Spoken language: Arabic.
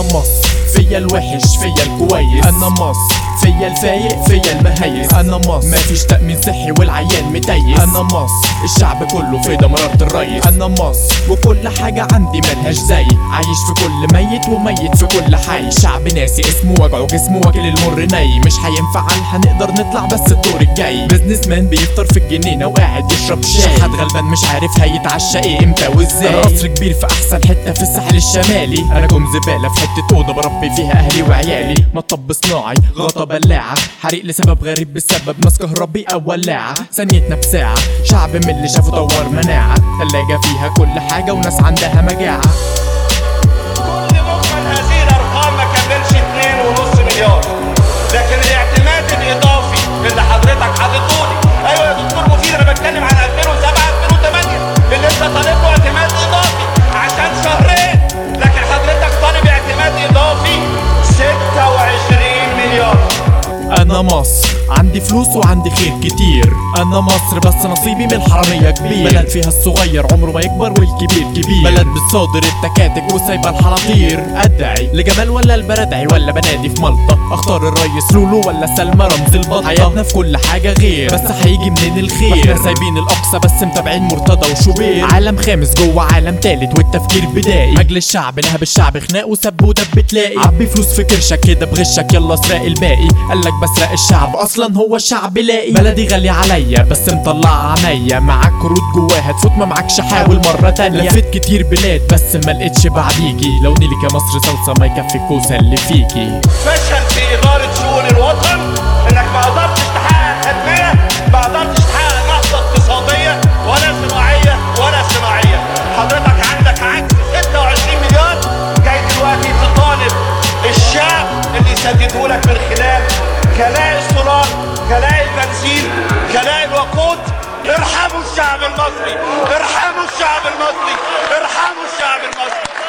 مصر فيا الوحش فيا الكويس، انا مصر فيا الفايق فيا المهيس، انا مصر مفيش تأمين صحي والعيان متيس، انا مصر الشعب كله في دمرة الريس، انا مصر وكل حاجة عندي ملهاش زي، عايش في كل ميت وميت في كل حي، شعب ناسي اسمه وجعه جسمه واكل المر ني، مش هينفع هنقدر نطلع بس الدور الجاي، بزنس مان بيفطر في الجنينة وقاعد يشرب شاي، شحات غلبان مش عارف هيتعشى ايه امتى وازاي، انا قصر كبير في احسن حتة في الساحل الشمالي، انا كوم زبالة في حتة اوضة بربي فيها اهلي وعيالي، مطب صناعي غطا بلاعة، حريق لسبب غريب بسبب ناس كهربي او ولاعة، ثانيتنا بساعة، شعب من اللي شافه طور مناعة، تلاجة فيها كل حاجة وناس عندها مجاعة. كل مجمل هذه الارقام ما كملش 2.5 مليار، لكن الاعتماد الاضافي اللي حضرتك حاططهولي، ايوه يا دكتور مفيد انا بتكلم عن 2007 2008 اللي انت طالب له اعتماد اضافي عشان شهرين، لكن حضرتك طالب اعتماد اضافي 26 مليار. انا مصر عندي فلوس وعندي خير كتير، انا مصر بس نصيبي من الحرامية كبير، بلد فيها الصغير عمره ما يكبر والكبير كبير، بلد بتصادر التكاتك وسايبه الحلاطير، ادعي لجمال ولا البردعي ولا بنادي في ملطة، اختار الريس لولو ولا سلمى رمز البطة، حياتنا في كل حاجة غير بس هيجي منين الخير، احنا سايبين الاقصى بس متابعين مرتضى وشوبير، عالم خامس جوه عالم تالت والتفكير بدائي، اجل الشعب نهب الشعب خناق وسب ودب تلاقي، عبي فلوس في كرشك كده بغشك يلا اسرق الباقي، قالك بسرق الشعب اصلا هو الشعب لاقي، بلدي غالية عليا بس مطلع عينيا، معاك كروت جواها تفوت ما معكش حاول مرة تانية، لفيت كتير بلاد بس ما لقيتش بعديكي، لو نيلك يا مصر صلصة ما يكفي الكوسة اللي فيكي. فشل في إدارة شؤون الوطن، إنك ما قدرتش تحقق تنمية، ما قدرتش تحقق نهضة اقتصادية ولا زراعية ولا صناعية، حضرتك عندك عجز 26 مليار، جاي دلوقتي تطالب الشعب اللي يسددهولك من خلال كلاء السولار، كلاء البنزين، كلاء الوقود. ارحموا الشعب المصري، ارحموا الشعب المصري، ارحموا الشعب المصري.